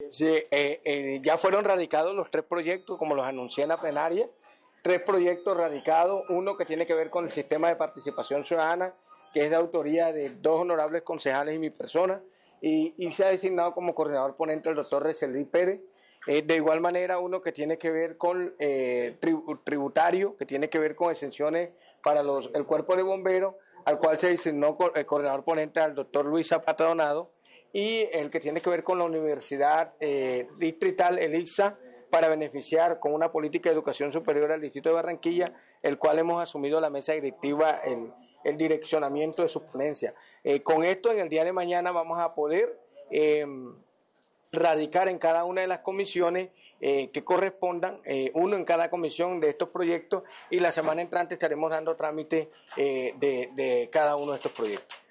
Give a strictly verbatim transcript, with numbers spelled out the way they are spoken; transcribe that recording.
Sí, eh, eh, ya fueron radicados los tres proyectos, como los anuncié en la plenaria, tres proyectos radicados, uno que tiene que ver con el sistema de participación ciudadana, que es de autoría de dos honorables concejales y mi persona, y, y se ha designado como coordinador ponente el doctor Recelí Pérez. Eh, de igual manera, uno que tiene que ver con eh, tributario, que tiene que ver con exenciones para los, el cuerpo de bomberos, al cual se designó el coordinador ponente al doctor Luis Zapata Donado, y el que tiene que ver con la Universidad eh, Distrital, el I C S A, para beneficiar con una política de educación superior al Distrito de Barranquilla, el cual hemos asumido la mesa directiva, el, el direccionamiento de su ponencia. Eh, con esto, en el día de mañana vamos a poder eh, radicar en cada una de las comisiones eh, que correspondan, eh, uno en cada comisión de estos proyectos, y la semana entrante estaremos dando trámite eh, de, de cada uno de estos proyectos.